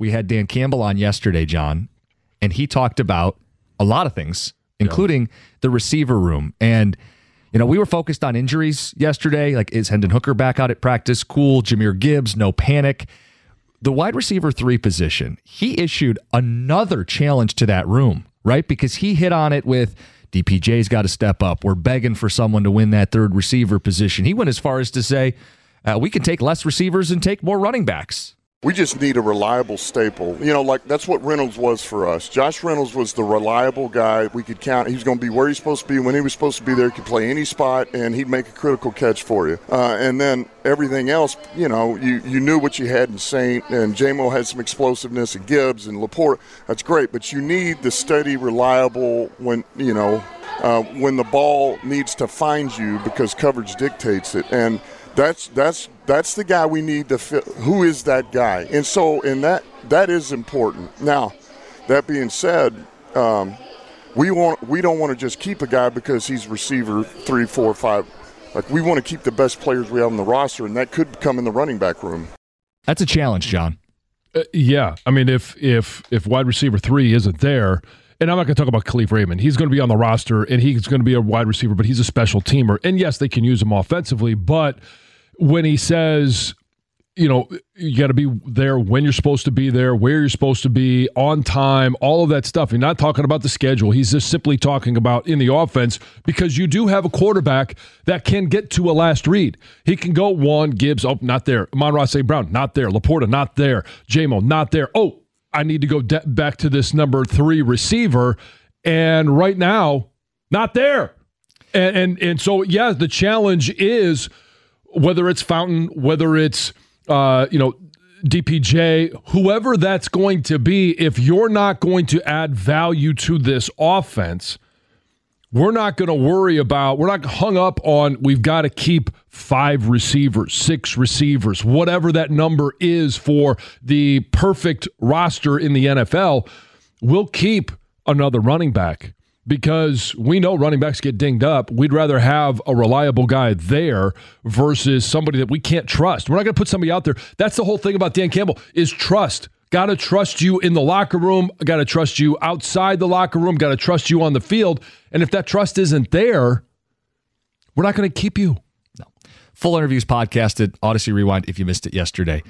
We had Dan Campbell on yesterday, John, and he talked about a lot of things, including the receiver room. And, we were focused on injuries yesterday. Like, is Hendon Hooker back out at practice? Cool. Jahmyr Gibbs, no panic. The wide receiver 3 position, he issued another challenge to that room, right? Because he hit on it with DPJ's got to step up. We're begging for someone to win that third receiver position. He went as far as to say, we can take less receivers and take more running backs. We just need a reliable staple. That's what Reynolds was for us. Josh Reynolds was the reliable guy we could count. He was going to be where he's supposed to be, when he was supposed to be there. He could play any spot, and he'd make a critical catch for you. And then everything else, you knew what you had in Saint, and J-Mo had some explosiveness, and Gibbs and Laporte. That's great, but you need the steady, reliable when the ball needs to find you because coverage dictates it. And that's the guy we need to fit. Who is that guy? And that is important. Now, that being said, we don't want to just keep a guy because he's receiver 3, 4, 5. Like, we want to keep the best players we have on the roster, and that could come in the running back room. That's a challenge, John. Yeah, I mean, if wide receiver 3 isn't there. And I'm not going to talk about Khalif Raymond. He's going to be on the roster, and he's going to be a wide receiver, but he's a special teamer. And, yes, they can use him offensively, but when he says, you got to be there when you're supposed to be there, where you're supposed to be, on time, all of that stuff. You're not talking about the schedule. He's just simply talking about in the offense, because you do have a quarterback that can get to a last read. He can go one, Gibbs, not there. Amon-Ra St. Brown, not there. Laporta, not there. J-Mo, not there. I need to go back to this number 3 receiver, and right now, not there. And so, yeah, the challenge is whether it's Fountain, whether it's DPJ, whoever that's going to be. If you're not going to add value to this offense, we're not going to worry about. We're not hung up on. We've got to keep 5 receivers, 6 receivers, whatever that number is for the perfect roster in the NFL. We'll keep another running back because we know running backs get dinged up. We'd rather have a reliable guy there versus somebody that we can't trust. We're not going to put somebody out there. That's the whole thing about Dan Campbell is trust. Got to trust you in the locker room. Got to trust you outside the locker room. Got to trust you on the field. And if that trust isn't there, we're not going to keep you. No. Full interviews podcasted, Odyssey Rewind, if you missed it yesterday.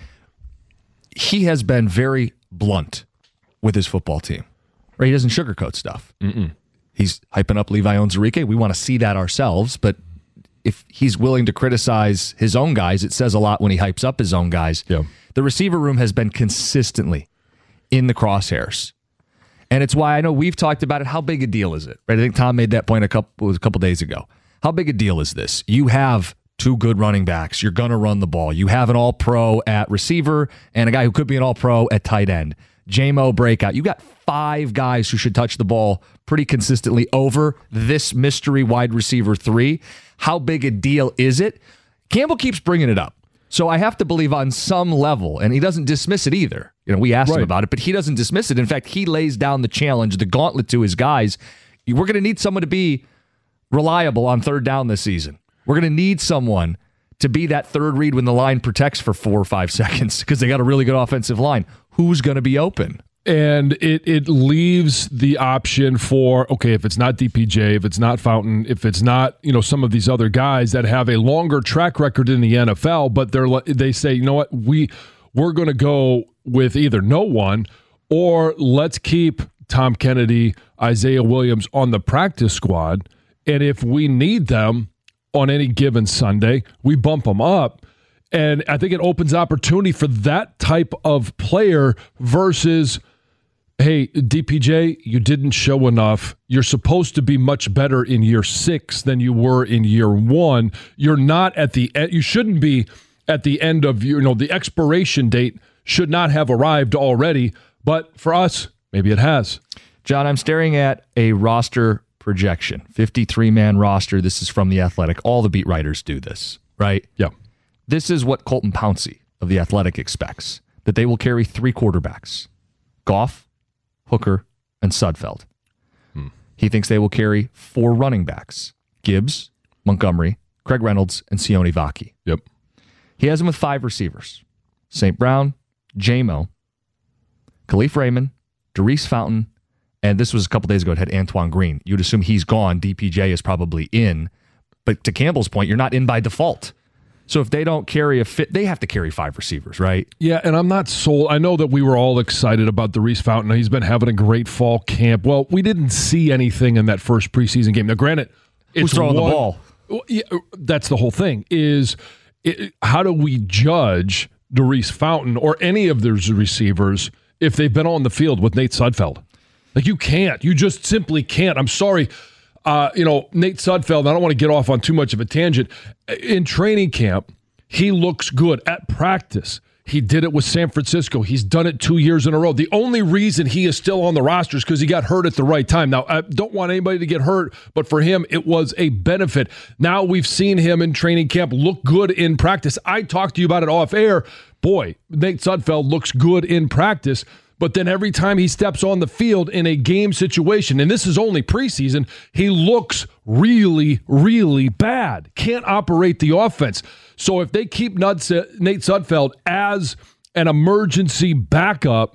He has been very blunt with his football team. Right? He doesn't sugarcoat stuff. He's hyping up Levi Onwuzurike. We want to see that ourselves, but if he's willing to criticize his own guys, it says a lot when he hypes up his own guys. Yeah. The receiver room has been consistently in the crosshairs. And it's why I know we've talked about it. How big a deal is it? Right? I think Tom made that point a couple days ago. How big a deal is this? You have 2 good running backs. You're going to run the ball. You have an all-pro at receiver and a guy who could be an all-pro at tight end. J-Mo breakout. You got 5 guys who should touch the ball pretty consistently over this mystery wide receiver 3. How big a deal is it? Campbell keeps bringing it up. So I have to believe on some level, and he doesn't dismiss it either. We asked him about it, but he doesn't dismiss it. In fact, he lays down the challenge, the gauntlet to his guys. We're going to need someone to be reliable on third down this season. We're going to need someone to be that third read when the line protects for 4 or 5 seconds because they got a really good offensive line. Who's going to be open? And it leaves the option for, okay, if it's not DPJ, if it's not Fountain, if it's not, some of these other guys that have a longer track record in the NFL, but they say, you know what, we're going to go with either no one or let's keep Tom Kennedy, Isaiah Williams on the practice squad. And if we need them on any given Sunday, we bump them up. And I think it opens opportunity for that type of player versus, hey, DPJ, you didn't show enough. You're supposed to be much better in year 6 than you were in year 1. You're not at the end. You shouldn't be at the end of the expiration date should not have arrived already. But for us, maybe it has. John, I'm staring at a roster projection, 53-man roster. This is from The Athletic. All the beat writers do this, right? Yeah. This is what Colton Pouncey of The Athletic expects, that they will carry 3 quarterbacks, Goff, Hooker, and Sudfeld. He thinks they will carry 4 running backs, Gibbs, Montgomery, Craig Reynolds, and Sione Vaki. Yep. He has them with 5 receivers, St. Brown, J-Mo, Khalif Raymond, Darius Fountain, and this was a couple days ago, it had Antoine Green. You'd assume he's gone. DPJ is probably in. But to Campbell's point, you're not in by default. So if they don't carry a fit, they have to carry 5 receivers, right? Yeah, and I'm not sold. I know that we were all excited about Darius Fountain. He's been having a great fall camp. Well, we didn't see anything in that first preseason game. Now, granted, who's throwing the ball? Yeah, that's the whole thing. How do we judge Darius Fountain or any of those receivers if they've been on the field with Nate Sudfeld? Like, you can't. You just simply can't. I'm sorry. Nate Sudfeld, I don't want to get off on too much of a tangent. In training camp, he looks good. At practice, he did it with San Francisco. He's done it 2 years in a row. The only reason he is still on the roster is because he got hurt at the right time. Now, I don't want anybody to get hurt, but for him, it was a benefit. Now we've seen him in training camp look good in practice. I talked to you about it off air. Boy, Nate Sudfeld looks good in practice. But then every time he steps on the field in a game situation, and this is only preseason, he looks really, really bad. Can't operate the offense. So if they keep Nate Sudfeld as an emergency backup,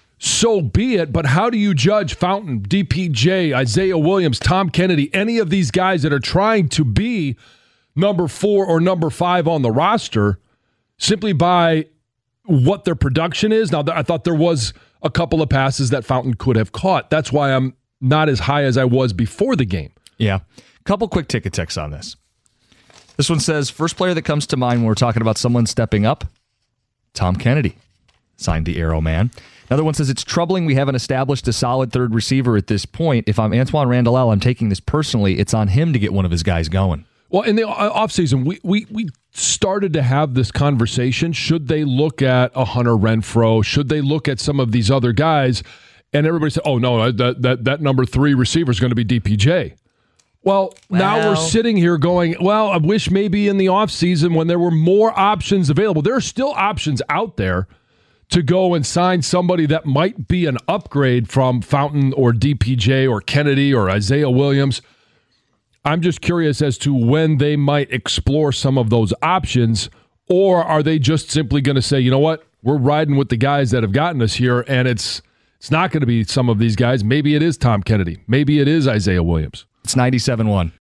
so be it. But how do you judge Fountain, DPJ, Isaiah Williams, Tom Kennedy, any of these guys that are trying to be number 4 or number 5 on the roster simply by what their production is? Now, I thought there was a couple of passes that Fountain could have caught. That's why I'm not as high as I was before the game. Yeah. Couple quick ticket ticks on this. This one says, first player that comes to mind when we're talking about someone stepping up, Tom Kennedy, signed the Arrow Man. Another one says, it's troubling we haven't established a solid third receiver at this point. If I'm Antoine Randall, I'm taking this personally. It's on him to get one of his guys going. Well, in the offseason, we started to have this conversation. Should they look at a Hunter Renfrow? Should they look at some of these other guys? And everybody said, oh, no, that number 3 receiver is going to be DPJ. Well, now we're sitting here going, well, I wish maybe in the offseason when there were more options available. There are still options out there to go and sign somebody that might be an upgrade from Fountain or DPJ or Kennedy or Isaiah Williams. I'm just curious as to when they might explore some of those options, or are they just simply going to say, you know what, we're riding with the guys that have gotten us here, and it's not going to be some of these guys. Maybe it is Tom Kennedy. Maybe it is Isaiah Williams. It's 97-1.